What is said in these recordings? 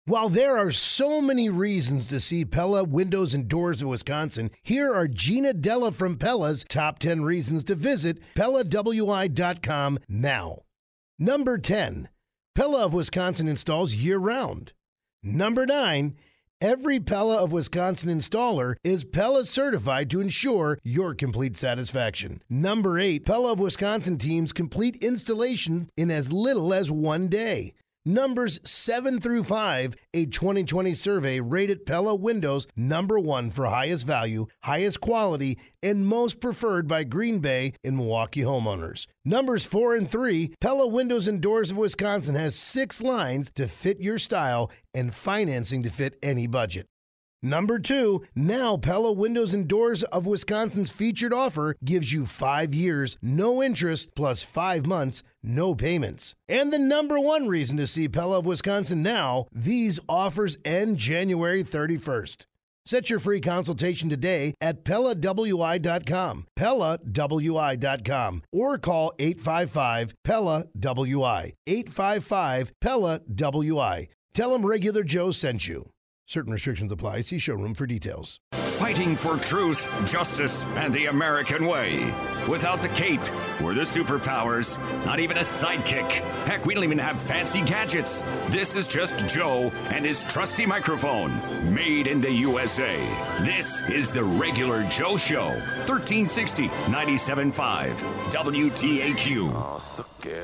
While there are so many reasons to see Pella Windows and Doors of Wisconsin, here are Gina Della from Pella's top 10 reasons to visit PellaWI.com now. Number 10, Pella of Wisconsin installs year-round. Number 9, every Pella of Wisconsin installer is Pella certified to ensure your complete satisfaction. Number 8, Pella of Wisconsin teams complete installation in as little as 1 day. Numbers 7 through 5, a 2020 survey rated Pella Windows number 1 for highest value, highest quality, and most preferred by Green Bay and Milwaukee homeowners. Numbers 4 and 3, Pella Windows and Doors of Wisconsin has 6 lines to fit your style and financing to fit any budget. Number 2, now Pella Windows and Doors of Wisconsin's featured offer gives you 5 years, no interest, plus 5 months, no payments. And the number 1 reason to see Pella of Wisconsin now, these offers end January 31st. Set your free consultation today at PellaWI.com, PellaWI.com, or call 855-PELLA-WI, 855-PELLA-WI. Tell them Regular Joe sent you. Certain restrictions apply. See showroom for details. Fighting for truth, justice, and the American way. Without the cape or the superpowers, not even a sidekick. Heck, we don't even have fancy gadgets. This is just Joe and his trusty microphone, made in the USA. This is the Regular Joe Show, 1360 97.5 WTAQ. Oh, so good.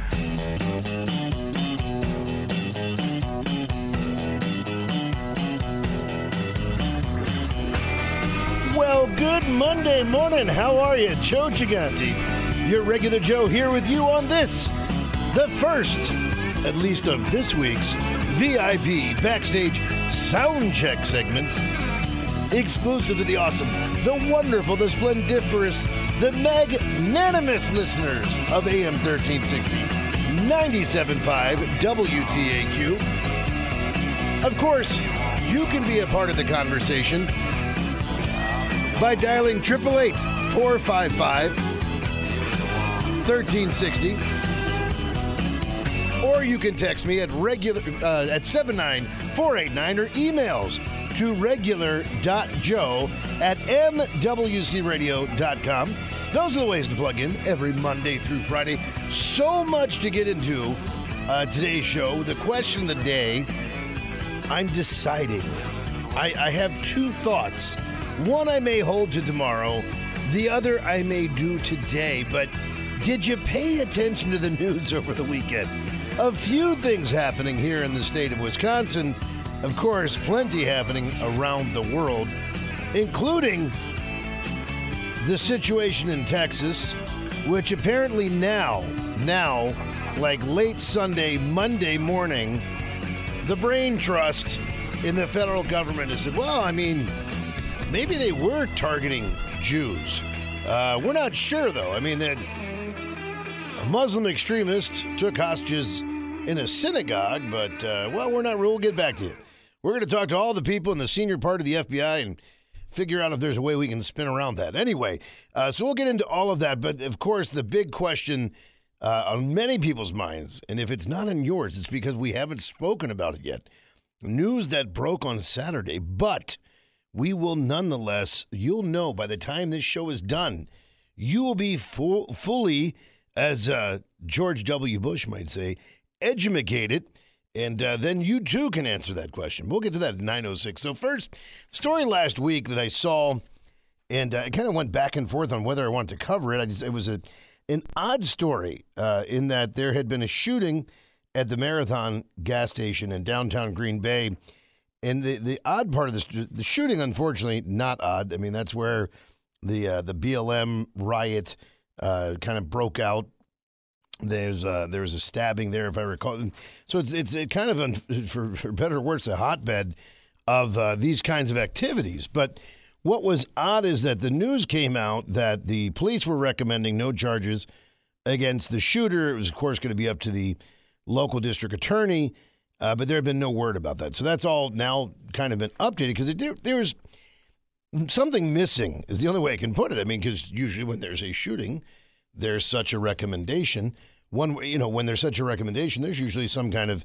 Well, good Monday morning. How are you? Joe Gigante, your Regular Joe, here with you on this, the first, at least of this week's, VIP Backstage Sound Check segments, exclusive to the awesome, the wonderful, the splendiferous, the magnanimous listeners of AM 1360, 97.5 WTAQ. Of course, you can be a part of the conversation by dialing 888-455-1360. Or you can text me at 79489 or emails to regular.joe@mwcradio.com. Those are the ways to plug in every Monday through Friday. So much to get into today's show. The question of the day, I'm deciding. I have 2 thoughts. One I may hold to tomorrow, the other I may do today. But did you pay attention to the news over the weekend? A few things happening here in the state of Wisconsin. Of course, plenty happening around the world, including the situation in Texas, which apparently now, like late Sunday, Monday morning, the brain trust in the federal government has said, well, I mean, maybe they were targeting Jews. We're not sure, though. I mean, that a Muslim extremist took hostages in a synagogue, but, well, we'll get back to you. We're going to talk to all the people in the senior part of the FBI and figure out if there's a way we can spin around that. Anyway, so we'll get into all of that. But, of course, the big question on many people's minds, and if it's not on yours, it's because we haven't spoken about it yet. News that broke on Saturday, but we will nonetheless, you'll know by the time this show is done, you will be fully, as George W. Bush might say, edumacated, and then you too can answer that question. We'll get to that at 9:06. So first, story last week that I saw, and I kind of went back and forth on whether I wanted to cover it. It was an odd story in that there had been a shooting at the Marathon gas station in downtown Green Bay. And the odd part of the shooting, unfortunately, not odd. I mean, that's where the BLM riot kind of broke out. There was a stabbing there, if I recall. So it's kind of, for better or worse, a hotbed of these kinds of activities. But what was odd is that the news came out that the police were recommending no charges against the shooter. It was, of course, going to be up to the local district attorney. But there had been no word about that. So that's all now kind of been updated because there was something missing is the only way I can put it. I mean, because usually when there's a shooting, there's such a recommendation. When there's such a recommendation, there's usually some kind of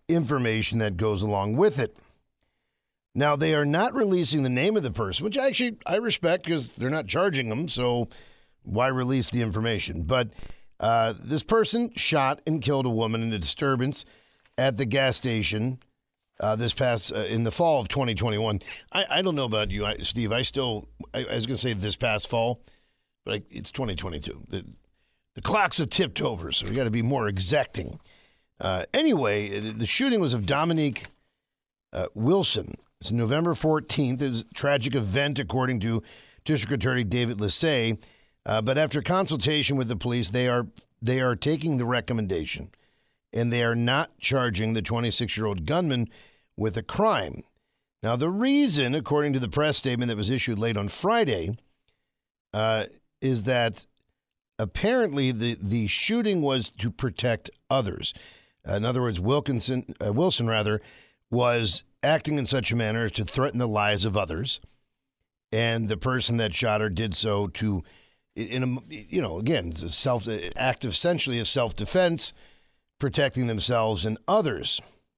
information that goes along with it. Now, they are not releasing the name of the person, which I respect because they're not charging them, so why release the information? But this person shot and killed a woman in a disturbance at the gas station in the fall of 2021. I don't know about you, Steve. I was going to say this past fall, but it's 2022. The clocks have tipped over, so we got to be more exacting. Anyway, the shooting was of Dominique Wilson. It's November 14th. It was a tragic event, according to District Attorney David Lissay. But after consultation with the police, they are taking the recommendation, and they are not charging the 26-year-old gunman with a crime. Now, the reason, according to the press statement that was issued late on Friday, is that apparently the shooting was to protect others. In other words, Wilson was acting in such a manner as to threaten the lives of others, and the person that shot her did so to, again, it's an act of essentially of self-defense, protecting themselves and others.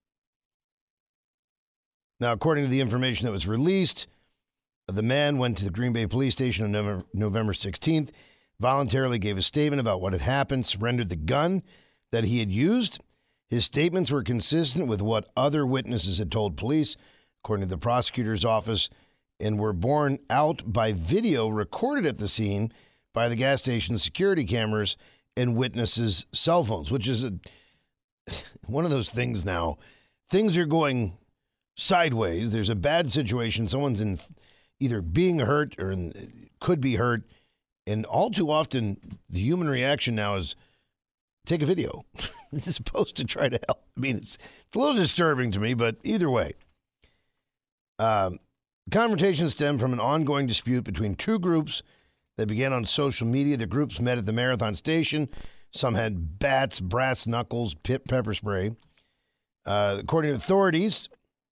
Now, according to the information that was released, the man went to the Green Bay Police Station on November 16th, voluntarily gave a statement about what had happened, surrendered the gun that he had used. His statements were consistent with what other witnesses had told police, according to the prosecutor's office, and were borne out by video recorded at the scene by the gas station security cameras and witnesses' cell phones, which is one of those things now. Things are going sideways. There's a bad situation. Someone's either being hurt or could be hurt. And all too often, the human reaction now is take a video as opposed to try to help. I mean, it's a little disturbing to me, but either way. The confrontation stemmed from an ongoing dispute between two groups that began on social media. The groups met at the Marathon station. Some had bats, brass knuckles, pepper spray. According to authorities,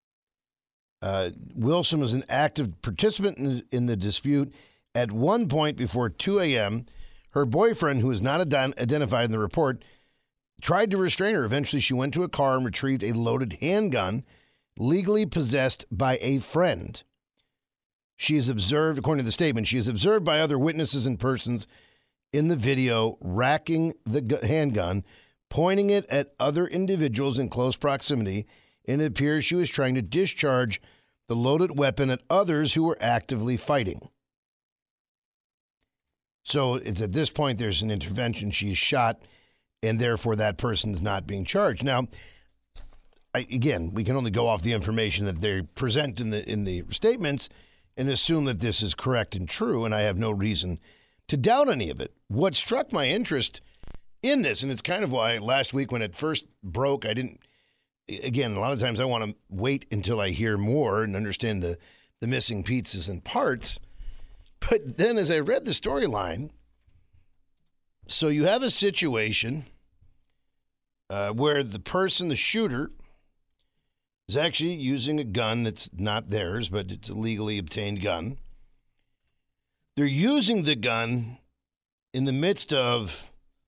Wilson was an active participant in the dispute. At one point before 2 a.m., her boyfriend, who is not identified in the report, tried to restrain her. Eventually, she went to a car and retrieved a loaded handgun legally possessed by a friend. She is observed, according to the statement, she is observed by other witnesses and persons in the video racking the handgun, pointing it at other individuals in close proximity, and it appears she was trying to discharge the loaded weapon at others who were actively fighting. So it's at this point there's an intervention. She's shot, and therefore that person is not being charged. Now, again, we can only go off the information that they present in the statements and assume that this is correct and true, and I have no reason to doubt any of it. What struck my interest in this, and it's kind of why last week when it first broke, I didn't, again, a lot of times I want to wait until I hear more and understand the missing pieces and parts. But then as I read the storyline, so you have a situation where the person, the shooter, is actually using a gun that's not theirs, but it's a legally obtained gun. They're using the gun in the midst of,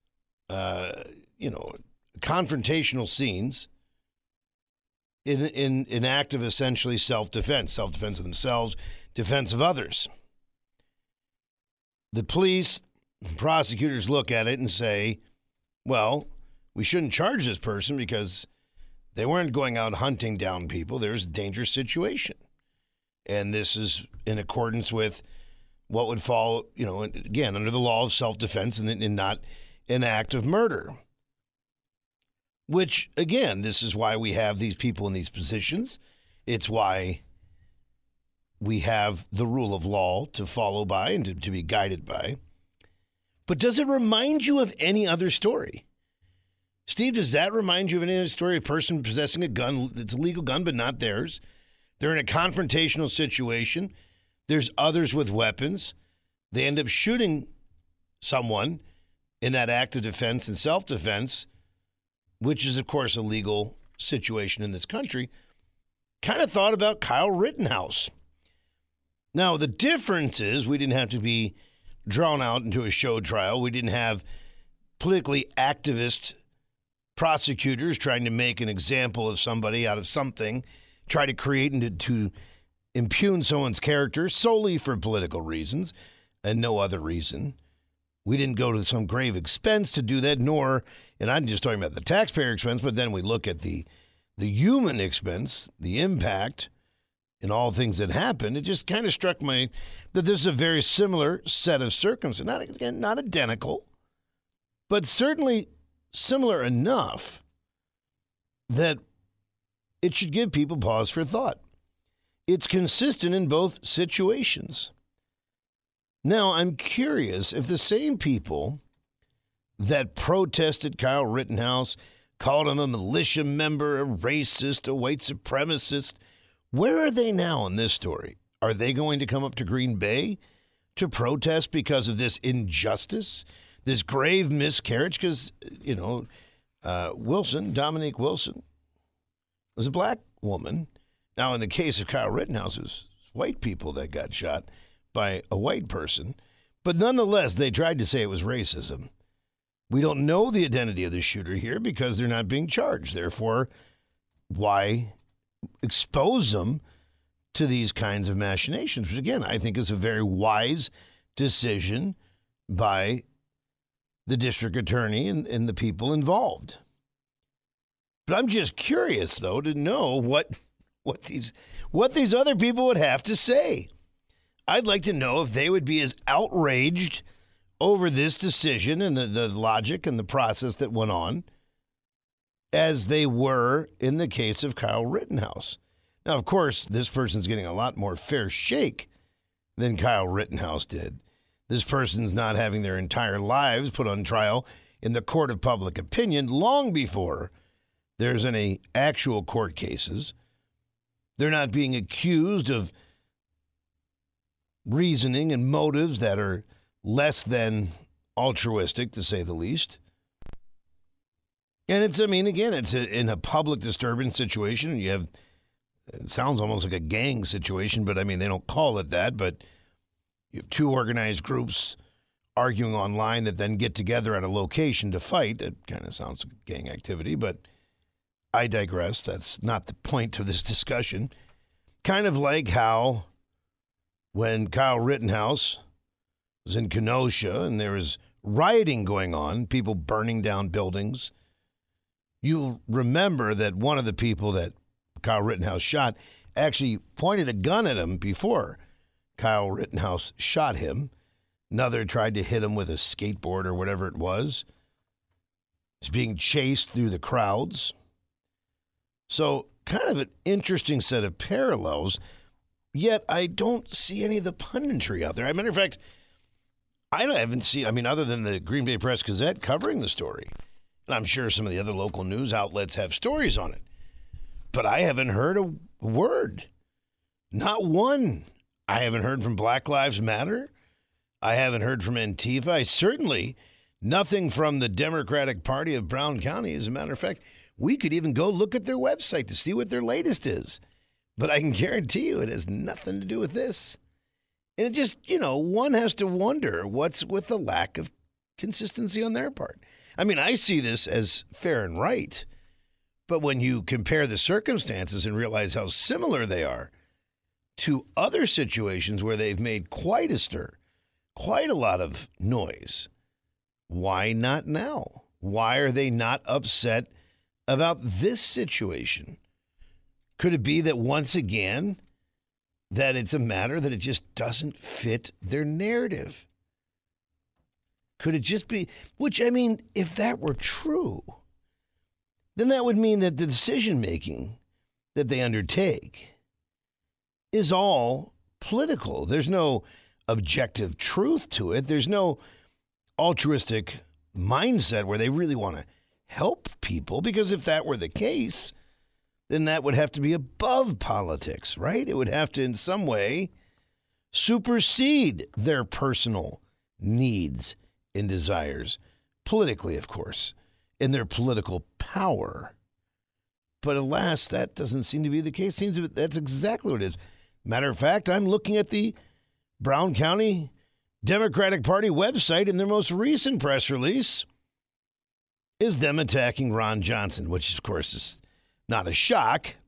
confrontational scenes in an act of essentially self-defense of themselves, defense of others. The police, prosecutors look at it and say, well, we shouldn't charge this person because they weren't going out hunting down people. There's a dangerous situation. And this is in accordance with what would fall, again, under the law of self-defense and not an act of murder. Which, again, this is why we have these people in these positions. It's why we have the rule of law to follow by and to be guided by. But does it remind you of any other story? Steve, does that remind you of any other story? A person possessing a gun, it's a legal gun, but not theirs. They're in a confrontational situation. There's others with weapons. They end up shooting someone in that act of defense and self-defense, which is, of course, a legal situation in this country. Kind of thought about Kyle Rittenhouse. Now, the difference is we didn't have to be drawn out into a show trial. We didn't have politically activist prosecutors trying to make an example of somebody out of something, try to create and to impugn someone's character solely for political reasons and no other reason. We didn't go to some grave expense to do that, nor, and I'm just talking about the taxpayer expense, but then we look at the human expense, the impact, and all things that happened. It just kind of struck me that this is a very similar set of circumstances. Not identical, but certainly similar enough that it should give people pause for thought. It's consistent in both situations. Now, I'm curious if the same people that protested Kyle Rittenhouse, called him a militia member, a racist, a white supremacist, where are they now in this story? Are they going to come up to Green Bay to protest because of this injustice, this grave miscarriage? Because, Dominique Wilson, was a black woman. Now, in the case of Kyle Rittenhouse, it was white people that got shot by a white person. But nonetheless, they tried to say it was racism. We don't know the identity of the shooter here because they're not being charged. Therefore, why expose them to these kinds of machinations? Which, again, I think is a very wise decision by the district attorney and the people involved. But I'm just curious, though, to know what these other people would have to say. I'd like to know if they would be as outraged over this decision and the logic and the process that went on as they were in the case of Kyle Rittenhouse. Now, of course, this person's getting a lot more fair shake than Kyle Rittenhouse did. This person's not having their entire lives put on trial in the court of public opinion long before there's any actual court cases. They're not being accused of reasoning and motives that are less than altruistic, to say the least. And it's in a public disturbance situation. You have, it sounds almost like a gang situation, but they don't call it that. But you have two organized groups arguing online that then get together at a location to fight. It kind of sounds like gang activity, but I digress. That's not the point of this discussion. Kind of like how when Kyle Rittenhouse was in Kenosha and there was rioting going on, people burning down buildings, you'll remember that one of the people that Kyle Rittenhouse shot actually pointed a gun at him before Kyle Rittenhouse shot him. Another tried to hit him with a skateboard or whatever it was. He's being chased through the crowds. So kind of an interesting set of parallels, yet I don't see any of the punditry out there. As a matter of fact, I haven't seen, other than the Green Bay Press-Gazette covering the story, and I'm sure some of the other local news outlets have stories on it, but I haven't heard a word. Not one. I haven't heard from Black Lives Matter. I haven't heard from Antifa. Certainly nothing from the Democratic Party of Brown County. As a matter of fact, we could even go look at their website to see what their latest is. But I can guarantee you it has nothing to do with this. And it just, one has to wonder what's with the lack of consistency on their part. I see this as fair and right. But when you compare the circumstances and realize how similar they are to other situations where they've made quite a stir, quite a lot of noise, why not now? Why are they not upset about this situation? Could it be that once again, that it's a matter that it just doesn't fit their narrative? Could it just be, which, if that were true, then that would mean that the decision-making that they undertake is all political. There's no objective truth to it. There's no altruistic mindset where they really want to help people, because if that were the case, then that would have to be above politics, right? It would have to in some way supersede their personal needs and desires, politically, of course, in their political power. But alas, that doesn't seem to be the case. That's exactly what it is. Matter of fact, I'm looking at the Brown County Democratic Party website in their most recent press release. is them attacking Ron Johnson, which, of course, is not a shock.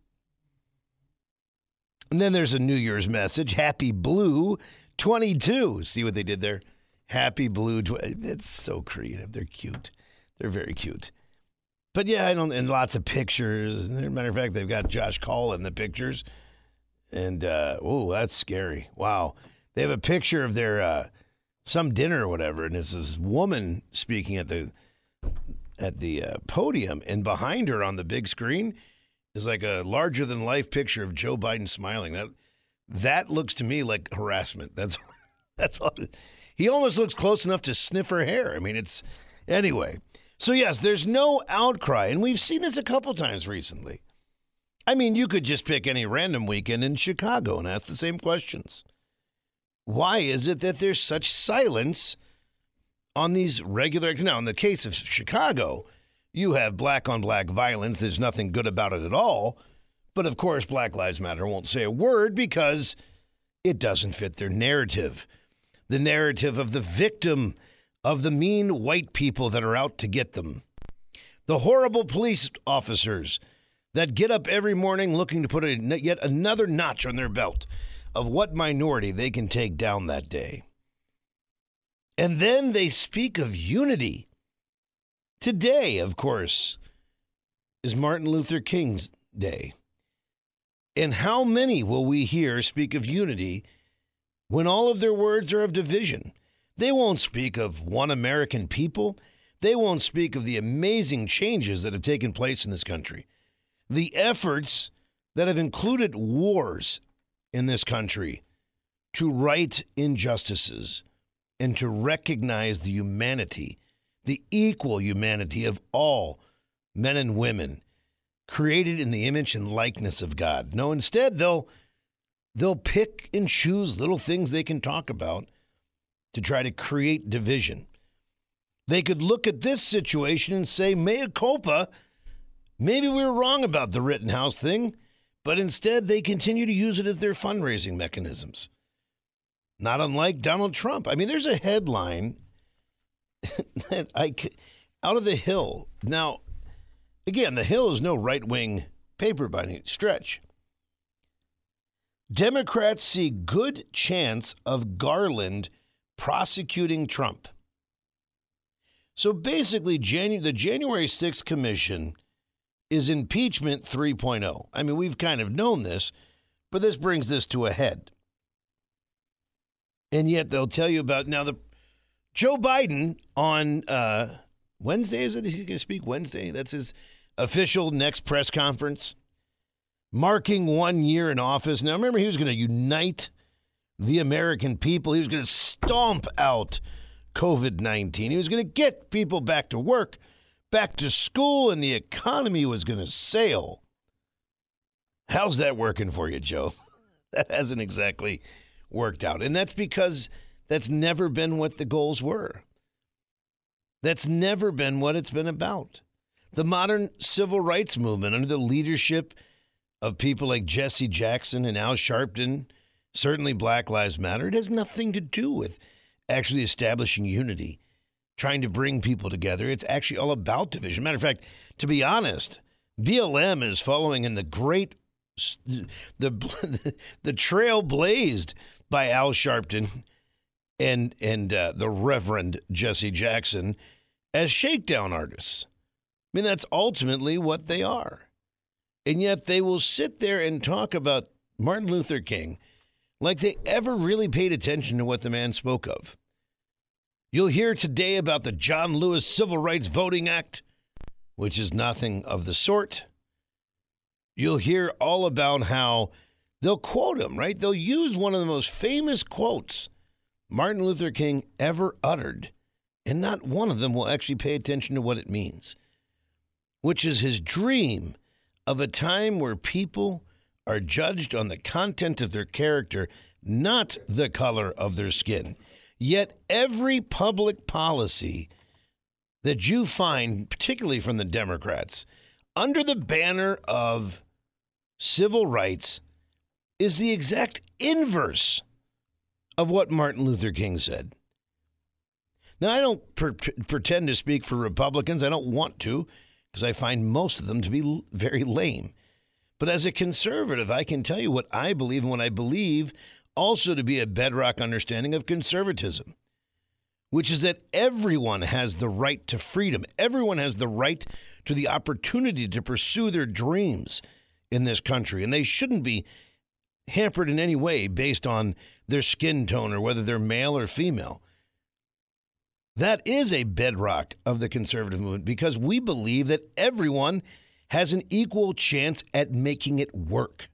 And then there's a New Year's message, Happy Blue 22. See what they did there? Happy Blue. It's so creative. They're cute. They're very cute. But yeah, and lots of pictures. As a matter of fact, they've got Josh Call in the pictures. And, that's scary. Wow. They have a picture of their, some dinner or whatever, and it's this woman speaking at the podium, and behind her on the big screen is like a larger-than-life picture of Joe Biden smiling. That looks to me like harassment. That's all. He almost looks close enough to sniff her hair. I mean, anyway. So, yes, there's no outcry, and we've seen this a couple times recently. I mean, you could just pick any random weekend in Chicago and ask the same questions. Why is it that there's such silence on these regular... Now, in the case of Chicago, you have black-on-black violence. There's nothing good about it at all. But, of course, Black Lives Matter won't say a word because it doesn't fit their narrative. The narrative of the victim, of the mean white people that are out to get them. The horrible police officers that get up every morning looking to put yet another notch on their belt of what minority they can take down that day. And then they speak of unity. Today, of course, is Martin Luther King's Day. And how many will we hear speak of unity when all of their words are of division? They won't speak of one American people. They won't speak of the amazing changes that have taken place in this country. The efforts that have included wars in this country to right injustices and to recognize the humanity, the equal humanity of all men and women created in the image and likeness of God. No, instead, they'll pick and choose little things they can talk about to try to create division. They could look at this situation and say, mea culpa, maybe we were wrong about the Rittenhouse thing, but instead they continue to use it as their fundraising mechanisms. Not unlike Donald Trump. I mean, there's a headline that out of The Hill. Now, again, The Hill is no right-wing paper by any stretch. Democrats see good chance of Garland prosecuting Trump. So basically, the January 6th commission is impeachment 3.0. I mean, we've kind of known this, but this brings this to a head. And yet they'll tell you about now Joe Biden on Wednesday, is it? Is he going to speak Wednesday? That's his official next press conference, marking 1 year in office. Now, remember, he was going to unite the American people. He was going to stomp out COVID-19. He was going to get people back to work, back to school, and the economy was going to sail. How's that working for you, Joe? That hasn't exactly worked out. And that's because that's never been what the goals were. That's never been what it's been about. The modern civil rights movement under the leadership of people like Jesse Jackson and Al Sharpton, certainly Black Lives Matter, it has nothing to do with actually establishing unity, trying to bring people together. It's actually all about division. Matter of fact, to be honest, BLM is following in the trail blazed by Al Sharpton and the Reverend Jesse Jackson as shakedown artists. I mean, that's ultimately what they are. And yet they will sit there and talk about Martin Luther King like they ever really paid attention to what the man spoke of. You'll hear today about the John Lewis Civil Rights Voting Act, which is nothing of the sort. You'll hear all about how they'll quote him, right? They'll use one of the most famous quotes Martin Luther King ever uttered, and not one of them will actually pay attention to what it means, which is his dream of a time where people are judged on the content of their character, not the color of their skin. Yet every public policy that you find, particularly from the Democrats, under the banner of civil rights, is the exact inverse of what Martin Luther King said. Now, I don't pretend to speak for Republicans. I don't want to, because I find most of them to be very lame. But as a conservative, I can tell you what I believe and what I believe also to be a bedrock understanding of conservatism, which is that everyone has the right to freedom. Everyone has the right to the opportunity to pursue their dreams in this country, and they shouldn't be hampered in any way based on their skin tone or whether they're male or female. That is a bedrock of the conservative movement because we believe that everyone has an equal chance at making it work.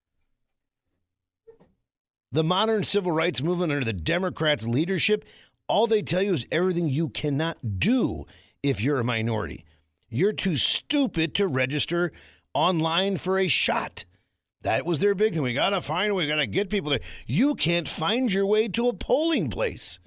The modern civil rights movement under the Democrats' leadership, all they tell you is everything you cannot do if you're a minority. You're too stupid to register online for a shot. That was their big thing. We got to get people there. You can't find your way to a polling place.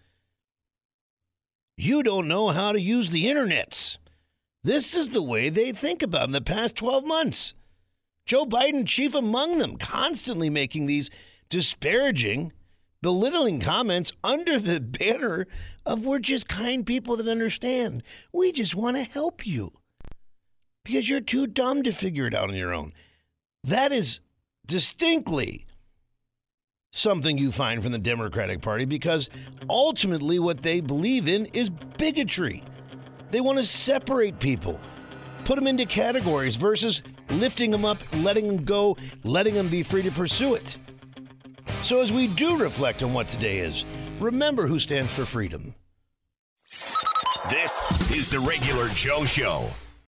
You don't know how to use the internets. This is the way they think about it in the past 12 months. Joe Biden, chief among them, constantly making these disparaging, belittling comments under the banner of we're just kind people that understand. We just want to help you because you're too dumb to figure it out on your own. That is distinctly something you find from the Democratic Party because ultimately what they believe in is bigotry. They want to separate people, put them into categories versus lifting them up, letting them go, letting them be free to pursue it. So as we do reflect on what today is, remember who stands for freedom. This is the Regular Joe Show.